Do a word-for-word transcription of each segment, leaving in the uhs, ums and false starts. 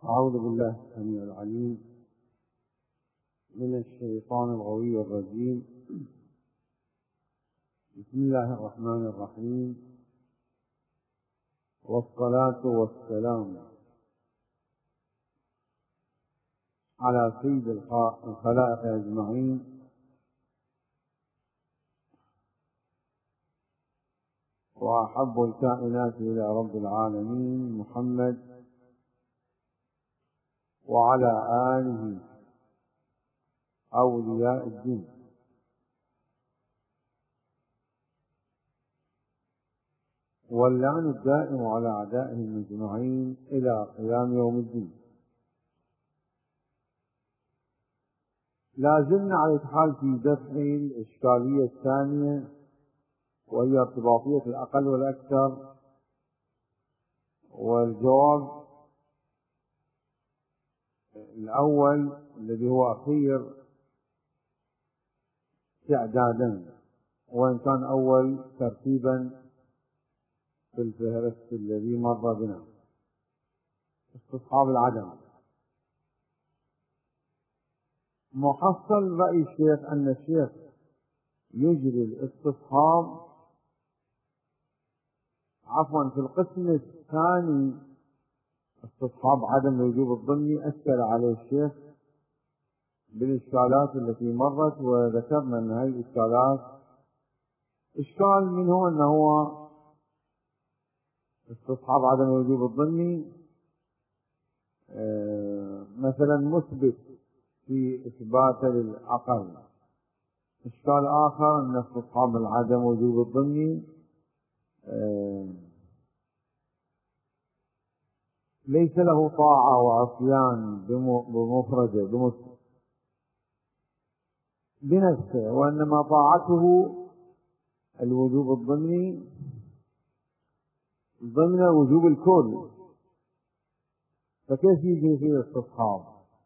أعوذ بالله السميع العليم من الشيطان الغوي الرجيم. بسم الله الرحمن الرحيم، والصلاة والسلام على سيد الخلائق أجمعين وأحب الكائنات إلى رب العالمين محمد وعلى آله أولياء الدين. واللعن الدائم على أعدائهم أجمعين إلى قيام يوم الدين. لا زلنا على الحال في دفع الإشكالية الثانية، وهي ارتباطية الأقل والأكثر، والجواب الأول الذي هو أخير استعدادا، وإن كان أول ترتيبا في الفهرست الذي مر بنا، استصحاب العدم. محصل رأي الشيخ أن الشيخ يجري الاستصحاب عفوا في القسم الثاني استصحاب عدم الوجوب الضمني أشكل عليه الشيخ بالإشكالات التي مرت، وذكرنا أن هذه الإشكالات إشكال منه أنه هو استصحاب عدم الوجوب الضمني مثلا مثبت في إثبات للأقل. إشكال آخر أن استصحاب العدم وجوب الضمني ليس له طاعة وعصيان بمفرده بنفسه، وإنما طاعته الوجوب الضمني ضمن وجوب الكل، فكيف يجي فيه استصحاب؟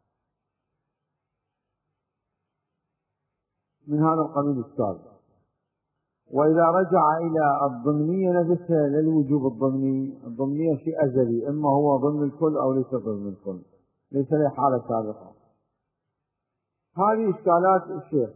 من هذا القبيل السابق. وإذا رجع إلى الضمنية نفسها للوجوب الضمني، الضمنية شيء أزلي، إما هو ضمن الكل أو ليس ضمن الكل، ليس له حالة سابقة. هذه إشكالات الشيخ،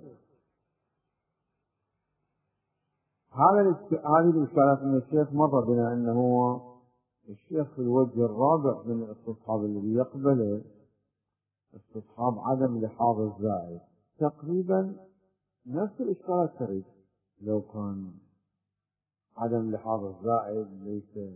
هذه الإشكالات من الشيخ مر بنا أنه هو الشيخ في الوجه الرابع من الاستصحاب الذي يقبله استصحاب عدم لحاظ الزائد، تقريبا نفس الإشكالات تريد. لو كان عدم لحاظ الزائد ليس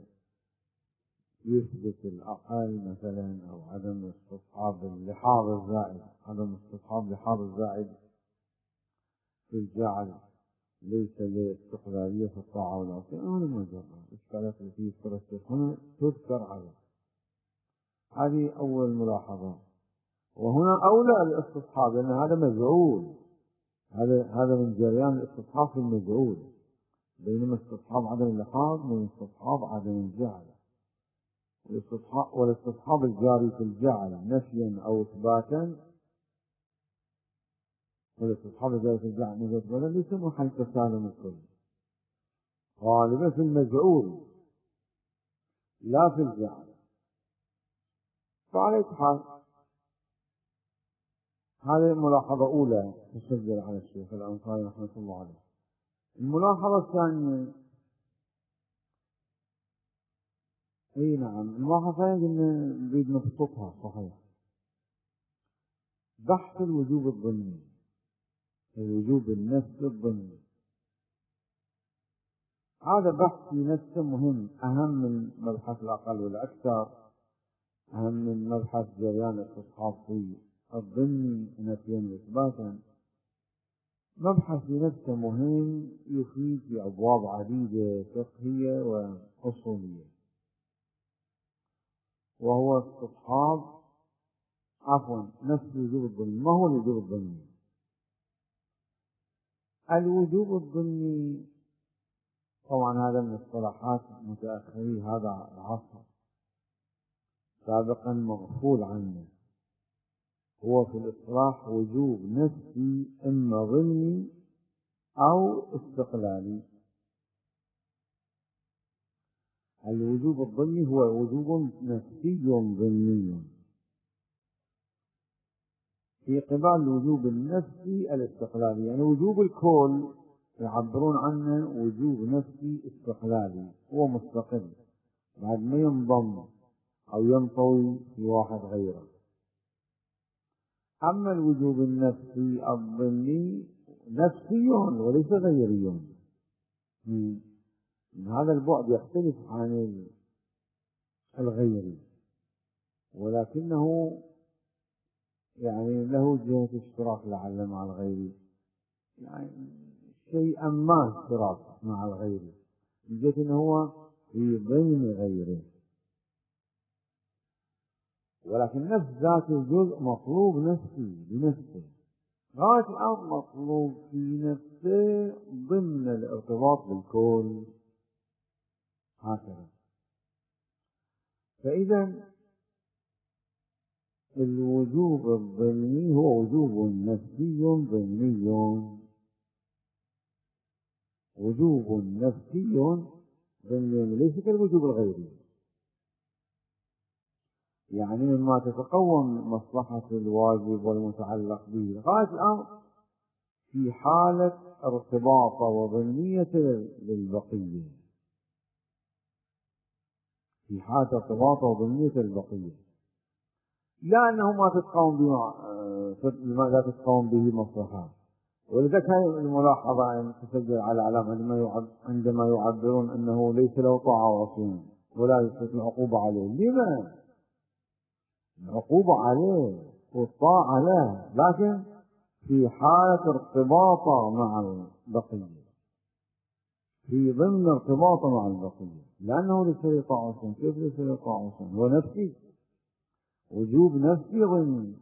يثبت الأقل مثلا، أو عدم استصحاب اللحاظ الزائد، عدم استصحاب لحاظ الزائد في الجعل ليس لاستقلالية في الطاعة والعصيان. هذا مجرد الإشكالات التي يذكرها الشيخ هنا تذكر على هذه أول ملاحظة. وهنا أولى الاستصحاب لأن هذا مجعول، هذا هذا من جريان الاستصحاب في المجعول، بينما استصحاب عدم اللحاظ من استصحاب عدم الجعل. والاستصحاب والاستصحاب الجاري في الجعل نفيا أو إثباتا، والاستصحاب الجاري في الجعل نفيا أو إثباتا ليس محل تسالم الكل، غالبا في المجعول لا في الجعل. فعلى حال هذه ملاحظة أولى تسجل على الشيخ الأنصاري رحمة الله عليه. الملاحظة الثانية، اي نعم، الملاحظة الثانية نريد نبسطها صحيح. بحث الوجوب الضمني، الوجوب النفسي الضمني، هذا بحث في نفسه مهم، أهم من مبحث الأقل والأكثر، أهم من مبحث جريان الاستصحاب في الضمني نفيا وإثباتا. مبحث في نفسه مهم، يفيد في أبواب عديدة فقهية وأصولية، وهو استصحاب عفوا نفس الوجوب الضمني. ما هو الوجوب الضمني؟ الوجوب الضمني طبعا هذا من اصطلاحات متأخري هذا العصر، سابقا مغفول عنه. هو في الاصطلاح وجوب نفسي إما ضمني أو استقلالي. الوجوب الضمني هو وجوب نفسي ضمني، في قبال الوجوب النفسي الاستقلالي، يعني وجوب الكل يعبرون عنه وجوب نفسي استقلالي، هو مستقل بعد ما ينضم أو ينطوي في واحد غيره. أما الوجوب النفسي الضمني نفسي وليس غيري، من هذا البعد يختلف عن الغيري، ولكنه يعني له جهة اشتراك لعل مع الغيري، يعني شيئا ما اشتراك مع الغيري من جهة أنه هو في ضمن غيره، ولكن نفس ذات الجزء مطلوب نفسي بنفسه، غاية الأمر مطلوب في نفسه ضمن الارتباط بالكل، هكذا. فإذا الوجوب الضمني هو وجوب نفسي ضمني، وجوب نفسي ضمني ليس كالوجوب الغيري، يعني مما تتقوم مصلحة الواجب والمتعلق به غاية الأمر في حالة ارتباط وضمنية للبقية، في حالة ارتباط وضمنية للبقية، لا أنه ما تتقوم به لا تتقوم به مصلحة. ولذلك هذه الملاحظة أن تسجل على علامة عندما يعبرون أنه ليس له طاعة وعصيان ولا يثبت العقوبة عليه. لما؟ العقوبة عليه والطاعة له، لكن في حالة ارتباطه مع البقية، في ضمن ارتباطه مع البقية، لأنه ليس له طاعة وعصيان. كيف ليس له طاعة وعصيان؟ هو نفسي، وجوب نفسي ضمني،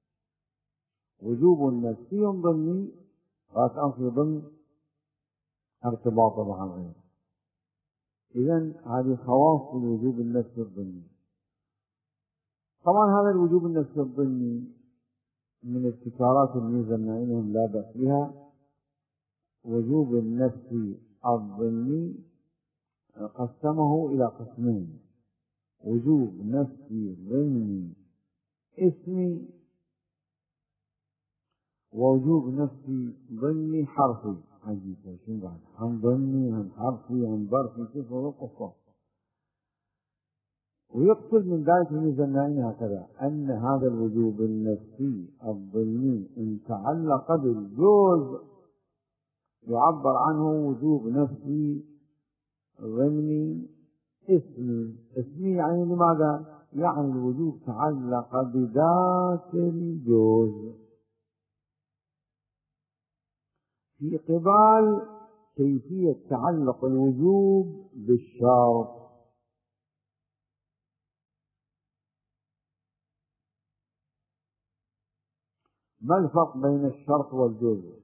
وجوب نفسي ضمني غاية في ضمن ارتباطه مع الغير. إذن هذه خواص الوجوب النفسي الضمني. طبعا هذا الوجوب النفسي الضمني من ابتكارات الميزة نعينهم لا بأس بها. وجوب النفسي الضمني قسمه إلى قسمين: وجوب نفسي ضمني اسمي، ووجوب نفسي ضمني حرفي. عجيب، شو بعد؟ هم ضمني هم حرفي هم ظرفي، كيف هو القصة؟ ويقصد من ذلك الميزانين هكذا أن هذا الوجوب النفسي الضمني إن تعلق بالجزء يعبر عنه وجوب نفسي ضمني اسمي. اسمي يعني لماذا؟ يعني الوجوب تعلق بذات الجزء في قبال كيفية تعلق الوجوب بالشرط. ما الفرق بين الشرط والجزء؟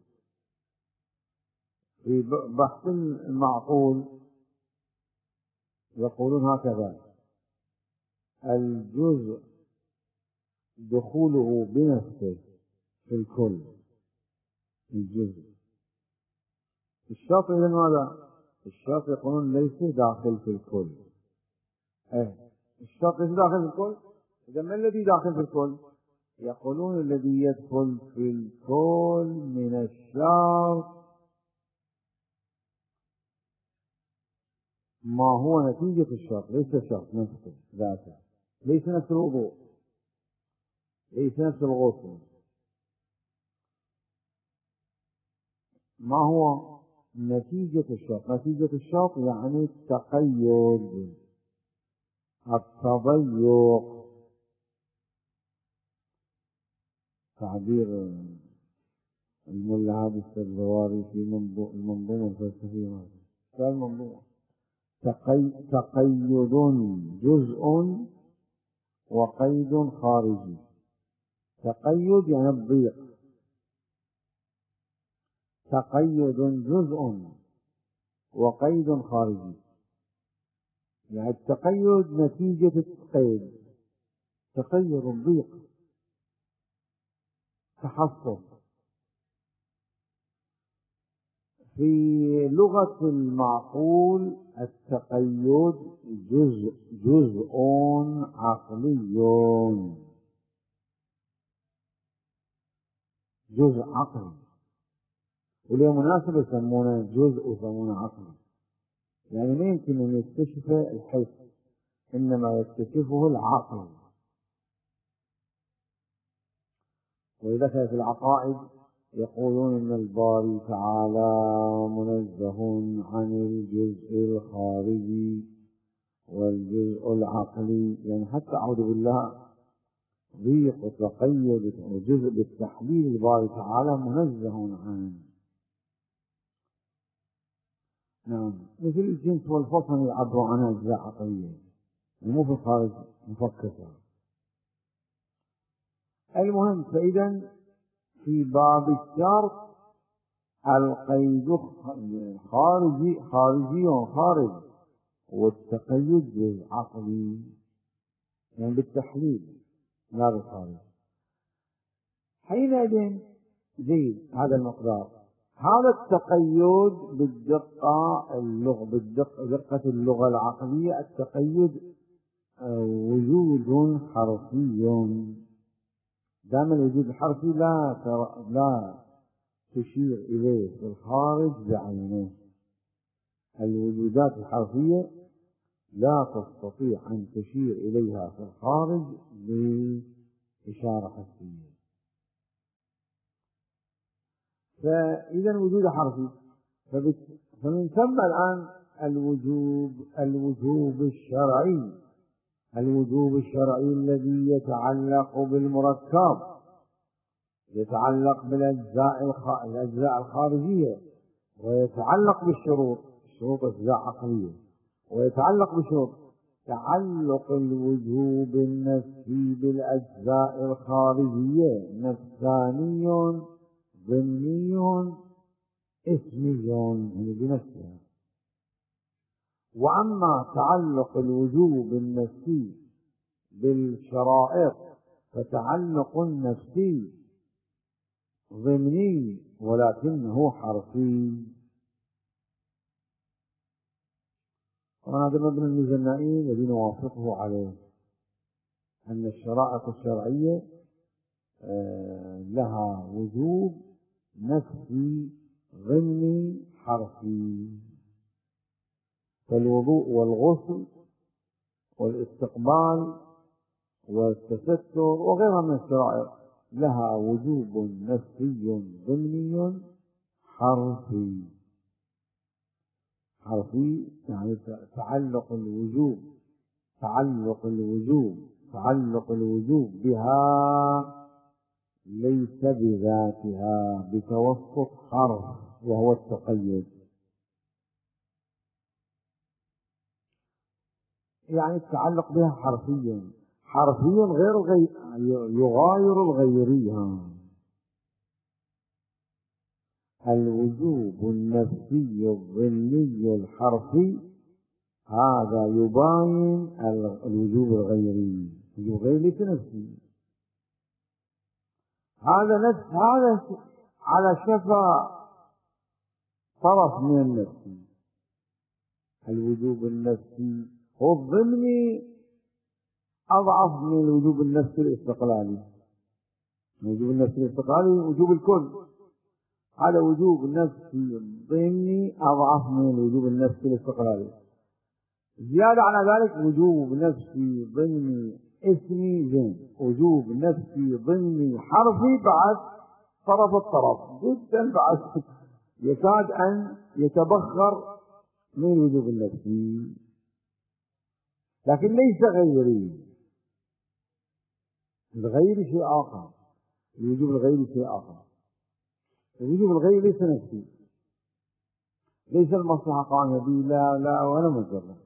في بحث المعقول يقولون هكذا: الجزء دخوله بنفسه في الكل الجزء. الشرط إذن ماذا؟ الشرط يقولون ليس داخل في الكل. ايه الشرط ليس داخل في الكل. إذا ما الذي داخل في الكل؟ يقولون الذي يدخل في الكل من الشرط ما هو نتيجة الشرط، ليس الشرط نفسه ذاته، ليس نفس الوضوء، ليس نفس الغسل. ما هو نتيجة الشرط؟ نتيجة الشرط يعني التقيد، التضيق، تعبير الملا هادي السرجواري في المنظومة الفلسفية. هذا المنظومة تقي... تقيد جزء وقيد خارجي. تقيد يعني الضيق، تقيد جزء وقيد خارجي. يعني التقيد نتيجة التقيد، تقيد الضيق، تحصل. في لغة المعقول التقيد جزء جزء عقلي، جزء عقلي، وليه مناسبة يسمونه جزء ويسمونه عقلي، يعني ما يمكن أن يكتشف الحس، إنما يكتشفه العقل. وإذا كان في العقائد يقولون إن الباري تعالى منزه عن الجزء الخارجي والجزء العقلي، يعني حتى أعوذ بالله ضيق وتقيد وجزء بالتحليل الباري تعالى منزه عنه. نعم، مثل الجنس والفصل يعبروا عنها أجزاء عقلية، مو في الخارج مفككة. المهم، فإذا في باب الشرط القيد خارجي خارجي وخارج، والتقيد بالعقلي يعني بالتحليل لا بالخارج. حينئذ زيد هذا المقدار، هذا التقيد بالدقة اللغة بالدقة دقة اللغة العقلية، التقيد وجود حرفي. دام الوجود الحرفي لا لا تشير إليه في الخارج بعينه. الوجودات الحرفية لا تستطيع أن تشير إليها في الخارج بإشارة حسية. فإذا الوجود حرفي، فمن ثم الآن الوجوب الوجوب الشرعي الوجوب الشرعي الذي يتعلق بالمركب، يتعلق بالأجزاء الأجزاء الخارجية، ويتعلق بالشروط الشروط أجزاء عقلية، ويتعلق بشروط تعلق الوجوب النفسي بالأجزاء الخارجية نفساني ضمني اسمي يعني بنفسها. وأما تعلق الوجوب النفسي بالشرائط فتعلق نفسي ضمني ولكنه حرفي. وهذا مبنى الميزانائي الذي نوافقه عليه، أن الشرائط الشرعية لها وجوب نفسي ضمني حرفي. فالوضوء والغسل والاستقبال والتستر وغيرها من الشرائع لها وجوب نفسي ضمني حرفي. حرفي يعني تعلق الوجوب تعلق الوجوب تعلق الوجوب بها ليس بذاتها بتوسط حرف وهو التقيد. يعني التعلق بها حرفيا حرفيا غير غير يغاير الغيرية. الوجوب النفسي الظني الحرفي هذا يباين الوجوب الغيري. الوجوب الغيري ليس نفسي، هذا نفس هذا على شفا طرف من النفس. الوجوب النفسي هو الضمني أضعف من الوجوب النفسي الاستقلالي. الوجوب النفسي الاستقلالي وجوب الكل، هذا وجوب نفسي ضمني أضعف من الوجوب النفسي الاستقلالي. زيادة على ذلك وجوب نفسي ضمني اسمي زين، وجوب نفسي ضمني حرفي بعد طرف الطرف جدا، بعد يكاد أن يتبخر من الوجوب النفسي، لكن ليس غيري. الغير شيء آخر، الوجوب الغيري شيء آخر. الوجوب الغيري ليس نفسي، ليس المصلحة قائمة به، لا لا ولا مجرد.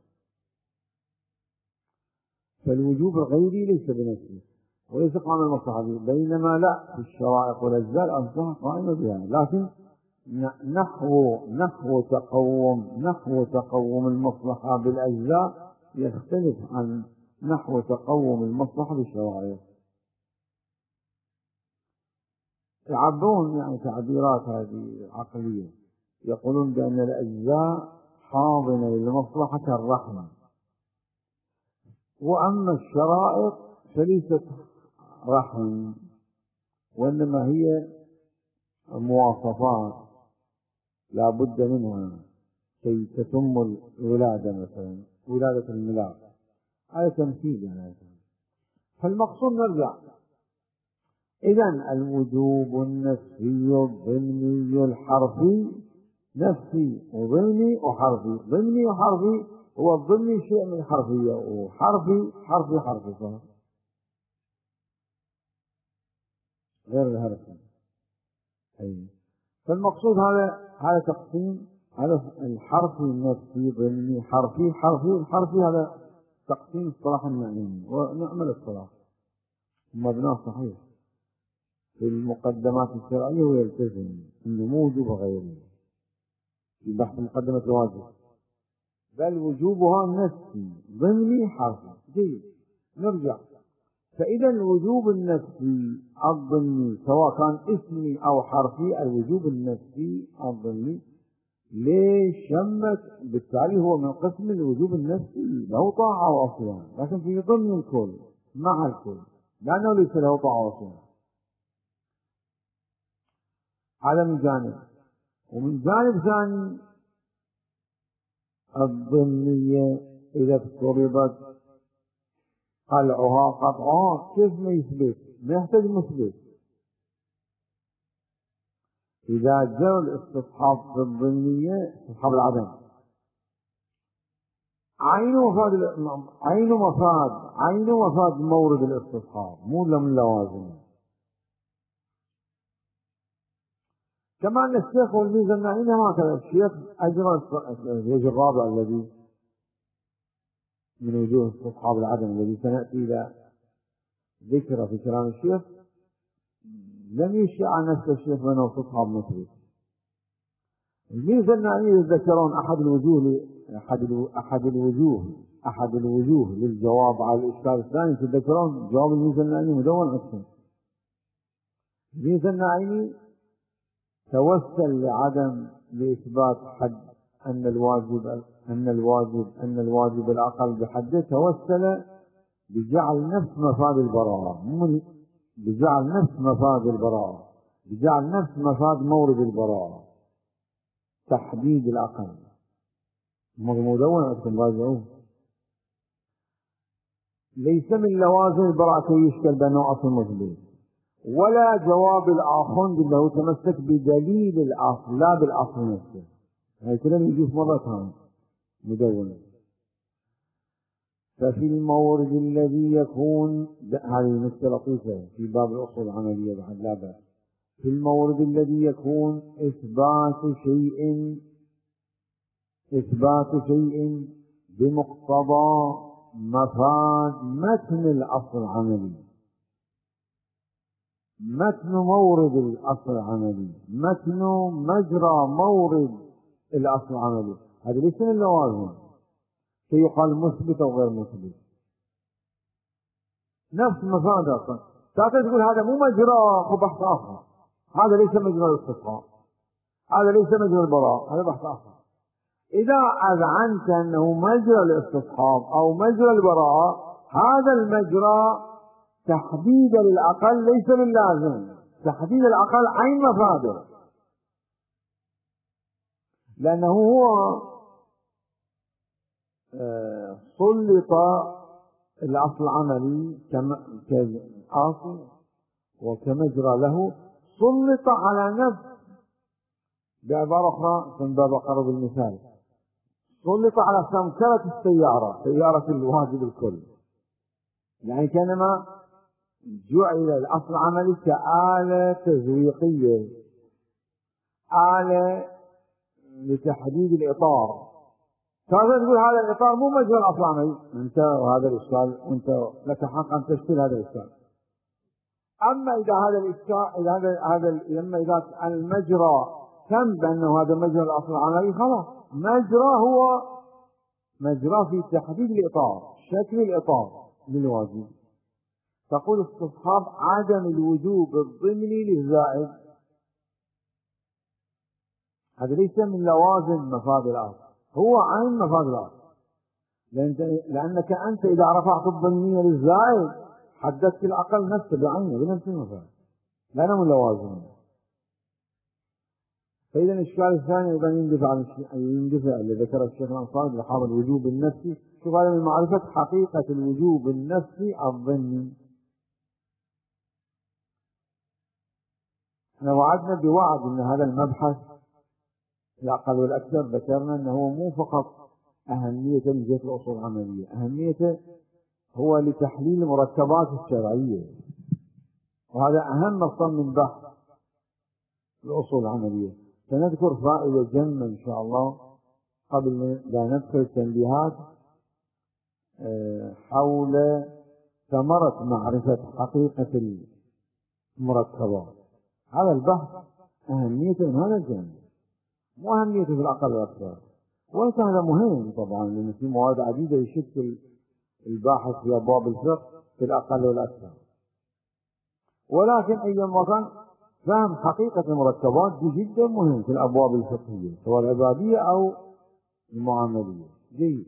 فالوجوب الغيري ليس بنفسه وليس قائم المصلحة به، بينما لا في الشرائع والأجزاء المصلحة قائمة بها، لكن نحو نحو تقوم نحو تقوم المصلحة بالأجزاء يختلف عن نحو تقوم المصلحة بالشرائع. يعبرون يعني تعبيرات هذه عقلية، يقولون بأن الأجزاء حاضنة للمصلحة كالرحمة، وأما الشرائط فليست رحم، وإنما هي مواصفات لا بد منها كي تتم الولادة، مثلا ولادة الملاك، هذا تمثيل يعني. فالمقصود نرجع، إذن الوجوب النفسي الضمني الحرفي، نفسي وضمني وحرفي. ضمني وحرفي، هو الضمني شيء من الحرفية، وحرفي حرفي حرفي صح غير الحرفي. أي فالمقصود هذا هذا تقسيم، هذا الحرفي النفسي ضمني حرفي حرفي. الحرفي هذا تقسيم اصطلاح المعنيين، ونعمل الصلاح مبناه صحيح في المقدمات الشرعية، ويلتزم أنه موجب غيره في بحث مقدمة الواجب، بل وجوبها نفسي ضمني حرفي. جيد، نرجع. فإذا الوجوب النفسي الضمني سواء كان اسمي أو حرفي، الوجوب النفسي الضمني ليش شمت؟ بالتالي هو من قسم الوجوب النفسي، له طاعة وعصيان، لكن في ضمن الكل مع الكل، لأنه ليس له طاعة وعصيان. هذا من جانب. ومن جانب ثاني الضمنية إذا افترضت قلعها قطعها، كيف ما يثبت؟ ما يحتاج مثبت. إذا جرى الاستصحاب في الضمنية استصحاب العدم، عين مفاد عين مفاد عين مفاد مورد الاستصحاب، مو من لوازم. كما أن الشيخ والميزة النعيمة هكذا، الشيخ أجرى الوجه الرابع الذي من وجوه استصحاب العدم الذي سنأتي إلى ذكره في كلام الشيخ، لم يشع نفس الشيخ بأنه استصحاب مثبت. الميزة النعيمة يذكرون أحد الوجوه أحد أحد الوجوه أحد الوجوه للجواب على الإشكال الثاني، تذكرون جواب الميزة النعيمة مدون أكثر. الميزة النعيمة توسل لعدم لإثبات حد أن الواجب أن الواجب أن الواجب الأقل بحده، توسل بجعل نفس مفاد البراءة، بجعل نفس مفاد البراءة بجعل نفس مفاد مورد البراءة، تحديد الأقل. مدون أنتم راجعوه. ليس من لوازم البراءة كي يشكل بأنه أصل مثبت، ولا جواب الآخر أنه تمسك بدليل الأصل لا بالأصل نفسه. هاي كلام يجوز مرة ثانية مدونة. ففي المورد الذي يكون، هذه نكتة لطيفة في باب الأصول العملية بعد لا بأس، في المورد الذي يكون إثبات شيء إثبات شيء بمقتضى مفاد متن الأصل العملي، متن مورد الأصل العملي، متن مجرى مورد الأصل العملي، هذا ليس من اللوازم فيقال مثبت أو غير مثبت. نفس مفاد أصلا تعطي تقول هذا مو مجرى، هو بحث آخر. هذا ليس مجرى الاستصحاب، هذا ليس مجرى البراء، هذا بحث آخر. إذا أذعنت أنه مجرى الاستصحاب أو مجرى البراءة، هذا المجرى تحديد للأقل ليس باللازم، تحديد الأقل عين مفاده، لأنه هو سلط الأصل العملي كأصل وكمجرى له، سلط على نفس، بعبارة أخرى من باب قرب المثال، سلط على سمكرة السيارة، سيارة الواجب الكل، يعني كانما جعل الأصل العملي كآلة تزويقية، آلة لتحديد الإطار. فهذا تقول هذا الإطار مو مجرى الأصل العملي، أنت وهذا الإشكال، وأنت لك حق أن تشكل هذا الإشكال. أما إذا هذا الإشكال، إذا هذا هذا لما إذا المجرى تم بأنه هذا مجرى الأصل العملي، خلاص مجرى هو مجرى في تحديد الإطار، شكل الإطار للواجب. تقول استصحاب عدم الوجوب الضمني للزائد، هذا ليس من لوازم مفاد الأصل، هو عين مفاد الأصل، لأنك أنت إذا رفعت الضمنية للزائد حددت الأقل نفسه بعينه بنفس المفاد، لأنه من لوازم. فإذا الإشكال الثاني أيضا يندفع يندفع اللي ذكر الشيخ الأنصاري بحاضر الوجوب النفسي. شوف هذا من معرفة حقيقة الوجوب النفسي الظني. احنا وعدنا بوعد ان هذا المبحث الأقل والأكثر ذكرنا أنه مو فقط أهمية من جهة الأصول العملية، أهميته هو لتحليل المركبات الشرعية، وهذا أهم مصدر من بحث الأصول العملية. سنذكر فائدة جمة إن شاء الله قبل لا ندخل التنبيهات حول ثمرة معرفة حقيقة المركبات. هذا البحث أهميته من هذا الجانب، مو أهميته في الأقل والأكثر، وإن كان هذا مهم طبعا لأن في مواد عديدة يشكل الباحث في أبواب الفقه في الأقل والأكثر، ولكن أيما كان فهم حقيقة المركبات جدا مهم في الأبواب الفقهية سواء العبادية أو المعاملية. جيد.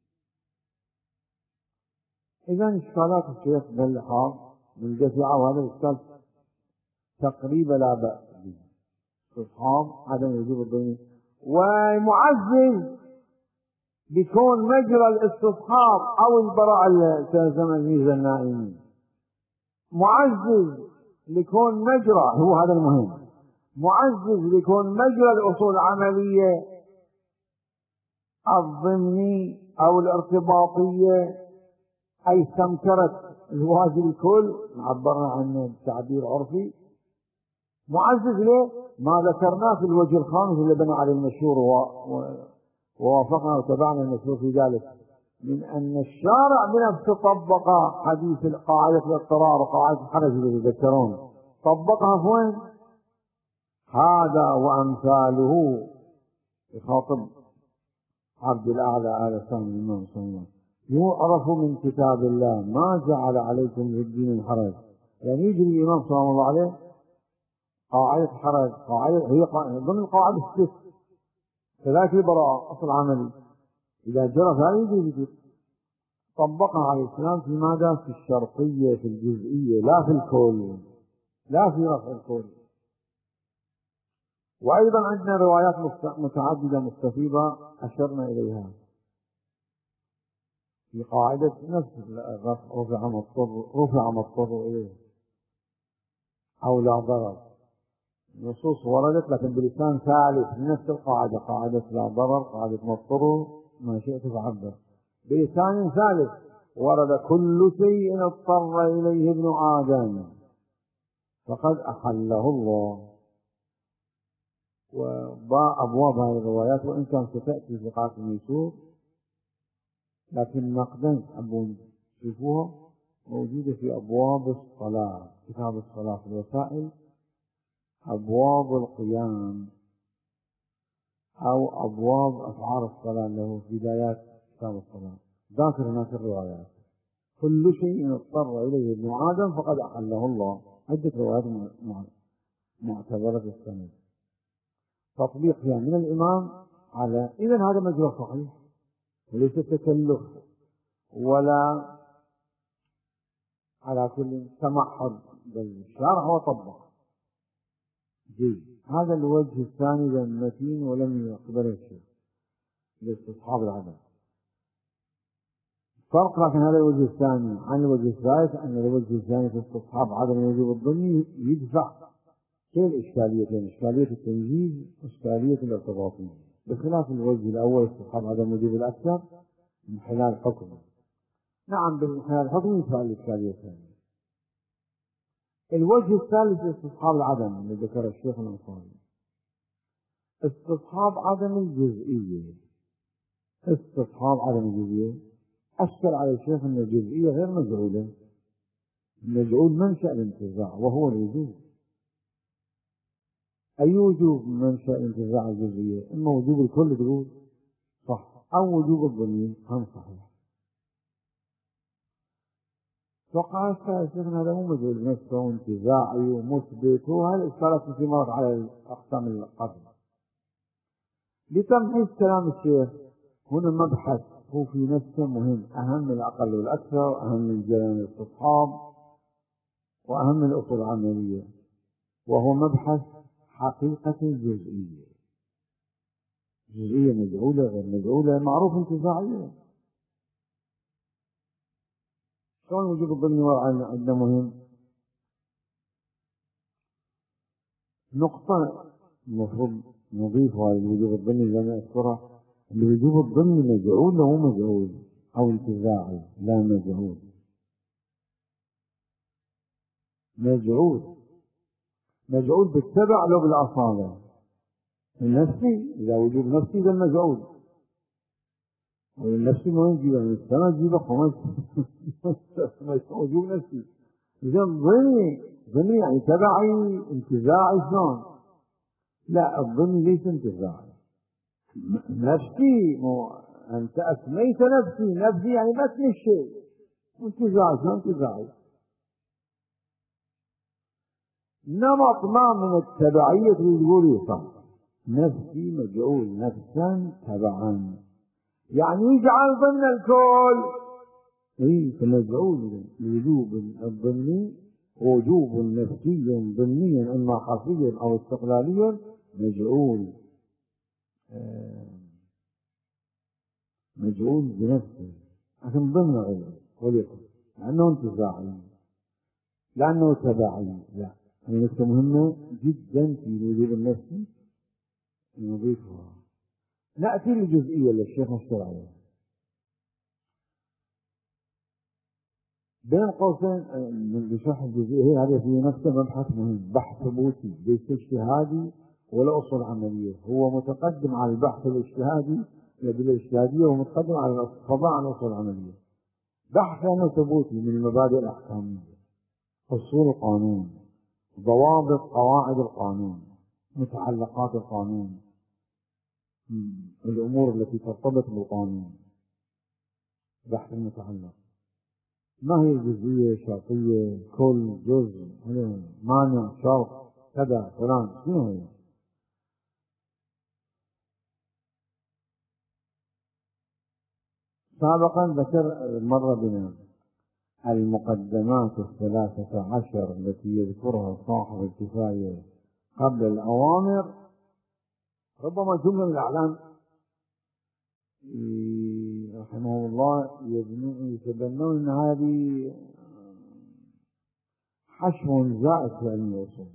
إذا إشكالات الشيخ باللحاظ مندفعة، وهذا الإشكال تقريبا لا بأس به، استصحاب عدم وجوب الظني، ومعزز بكون مجرى الاستصحاب أو البراءة التزم النائمين، معزز لكون مجرى، هو هذا المهم، معزز لكون مجرى الأصول العملية الضمني أو الارتباطية أي استمكرت الواجب الكل، عبرنا عنه بتعبير عرفي، معزز ليه؟ ما ذكرناه في الوجه الخامس اللي بنى عليه المشهور ووافقنا وتبعنا المشهور في ذلك، من أن الشارع بنفسه طبق حديث قاعدة الاضطرار وقاعدة الحرج اللي تذكرون، طبقها فين؟ هذا وأمثاله يخاطب عبد الأعلى آل سامي الإمام صلى الله عليه وسلم، يعرف من كتاب الله ما جعل عليكم في الدين الحرج. يعني يجي الإمام صلى الله عليه قاعدة حرج، قاعدة هي ضمن القواعد الست، كذلك البراءة أصل عملي إذا جرى فهذا يجي طبقها على الإسلام في ماذا؟ في الشرطية، في الجزئية، لا في الكل، لا في رفع الكل. وأيضا عندنا روايات متعددة مستفيضة أشرنا إليها في قاعدة نفس رفع مضطر رفع مضطر إليه أو لا ضرر، نصوص وردت لكن بلسان ثالث من نفس القاعدة، قاعدة لا ضرر، قاعدة مضطر، ما شئت فعبر، بلسان ثالث ورد كل شيء اضطر إليه ابن آدم فقد أحله الله. وأبواب هذه الروايات وإن كان ستأتي في قاعدة الميسور لكن نقدا أبون شوفوها موجودة في أبواب الصلاة، كتاب الصلاة في الوسائل، أبواب القيام أو أبواب أفعال الصلاة له في بدايات كتاب الصلاة، ذاكر هناك الروايات كل شيء اضطر إليه ابن آدم فقد أحله الله، عدة روايات معتبرة السند، تطبيق فيها من الإمام على، إذن هذا مجرى صحيح وليس تكلف ولا على كل تمحض بالشرع وطبق. جيد. هذا الوجه الثاني للمتين ولم يقبله الشيخ لاستصحاب العدم. فرق لكن هذا الوجه الثاني عن الوجه الثالث أن الوجه الثاني في استصحاب عدم الوجوب الظني يدفع كل إشكاليتين، إشكالية التنجيز وإشكالية الارتباطية، بخلاف الوجه الأول استصحاب عدم وجوب الأكثر من خلال حكم. نعم من خلال حكم يدفع الإشكالية الثانية. الوجه الثالث استصحاب العدم اللي ذكر الشيخ الأنصاري، استصحاب عدم الجزئية. استصحاب عدم الجزئية أشكل على الشيخ أن الجزئية غير مجعولة، مجعول منشأ الانتزاع وهو الوجوب. أي وجوب منشأ الانتزاع الجزئية؟ إما وجوب الكل تقول صح أو وجوب الظني هم صحيح. وقع الشيخ هذا مو مجعول نفسه وانتزاعي ومثبت، وهذه الإشكالات التي مرت على أقسام القدر. لتمحيص كلام الشيخ هنا مبحث هو في نفسه مهم، أهم الأقل والأكثر، أهم من جريان الاستصحاب وأهم الأصول العملية، وهو مبحث حقيقة الجزئية. جزئية مجعولة غير مجعولة معروف انتزاعية. شلون وجود الضمني عندنا مهم؟ نقطة المفروض نضيفها للوجود الضمني اللي أنا أذكرها، الوجود الضمني مجعول أو مجعول أو انتزاعي؟ لا، مجعول. مجعول مجعول بالتبع لو بالأصالة. النفسي إذا وجود نفسي إذا مجعول، والنفسي ما يجيب من السماء يجيب خمس وجود نفسي. إذا ضمني ضمني يعني تبعي انتزاعي شلون؟ لا، الضمني ليس انتزاعي. نفسي مو أنت أسميت نفسي، نفسي يعني ما اسم الشيء. انتزاعي شلون انتزاعي؟ نمط ما من التبعية اللي تقول صح. نفسي مجعول نفسا تبعا، يعني يجعل ضمن الكل. اي فمجعول الوجوب الضمني وجوب نفسي ضمنيا اما خفيا او استقلاليا مجعول آه مجعول بنفسه لكن ضمن غيره وليكن لانه انتزاعي لانه تبعي. لا، هذه نقطة مهمة جدا في الوجوب النفسي نضيفها. نأتي للجزئية للشيخ الشرعي بين قوسين من بشرح الجزئية هذه. في نفسه مبحث مهم، بحث ثبوتي ليس اجتهادي ولا أصول عملية. هو متقدم على البحث الاجتهادي الأدلة الاجتهادية ومتقدم على القضاء على الأصول العملية. بحث أنه ثبوتي من المبادئ الأحكامية، أصول القانون، ضوابط قواعد القانون، متعلقات القانون، الأمور التي ترتبط بالقانون. بحث المتعلق ما هي الجزئية، شرطية، كل جزء، مانع، شرط، كذا فلان، شنو هي؟ سابقا ذكر مرة بنا المقدمات الثلاثة عشر التي يذكرها صاحب الكفاية قبل الأوامر. ربما جملة من الأعلام رحمه الله يتبنون أن هذه حشو زائد في علم الأصول،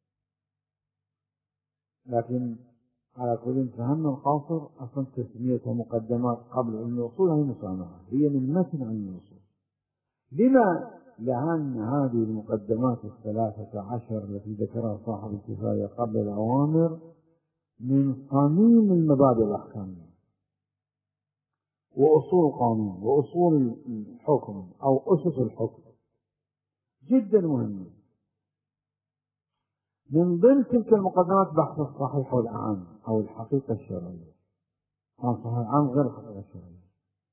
لكن على كل فهمنا القاصر أصلا تسميتها مقدمات قبل علم الأصول هي مسامحة، هي من متن علم الأصول. لما؟ لأن هذه المقدمات الثلاثة عشر التي ذكرها صاحب الكفاية قبل الأوامر من صميم المبادئ الأحكامية وأصول القانون وأصول الحكم أو أسس الحكم، جدا مهمة. من ضمن تلك المقدمات بحث الصحيح والعام أو الحقيقة الشرعية. الصحيح والعام غير الحقيقة الشرعية.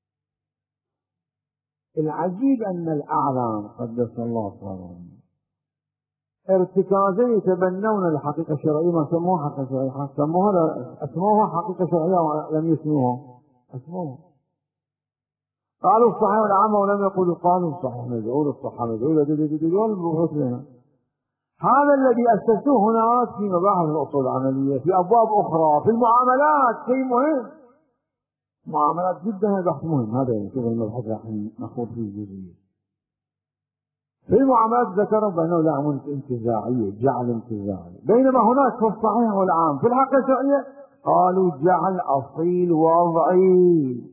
العجيب أن الأعلام قدس الله صارهم ارتكازين يتبنون الحقيقة الشرعية ما سموها حقيقة شرعية، سموها اسموها حقيقة شرعية ولم يسموها اسموها. قالوا الصحيح والعام ولم يقولوا قالوا الصحيح مجعول الصحة مجعولة دول بروحوش لنا. هذا الذي أسسوه هناك في مباحث الأصول العملية في أبواب أخرى في المعاملات شيء مهم. معاملات جدا بحث مهم. هذا يعني شوف المبحث راح نخوض فيه جزئيا. في المعاملات ذكروا بأنه لا انتزاعية، جعل انتزاعي، بينما هناك في الصحيح والعام في الحقيقة الشرعية قالوا جعل أصيل وضعي.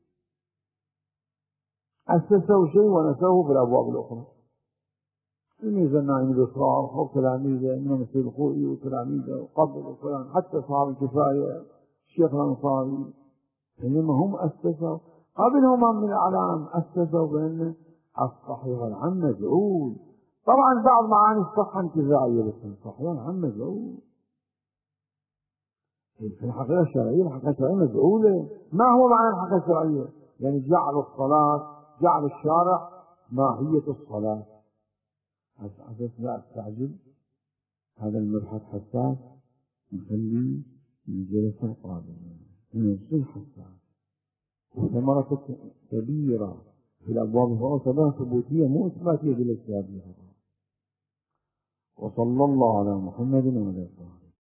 أسسوا شيء ونسوه في الأبواب الأخرى. الميزة النائم الإصرار وتلاميذه إنهم يصير خوئي وتلاميذه وقبل وفلان حتى صاحب الكفاية الشيخ الأنصاري، إنما هم أسسوا قبلهم من الأعلام أسسوا بأن الصحيح والعام مجعول. طبعا بعض معاني الصحة انتزاعية بس الصحيح والعام مجعول. في الحقيقة الشرعية الحقيقة الشرعية مجعولة. ما هو معنى الحقيقة الشرعية؟ يعني جعل الصلاة جعل الشارع ماهية الصلاة. أساس لا أستعجل، هذا المبحث حساس نخليه للجلسة القادمة. نفسه حساس وثمرة كبيرة في الأبواب الأخرى، ثمرة ثبوتية مو إثباتية بالاجتهاد. وصلى الله على محمد وعلى آله.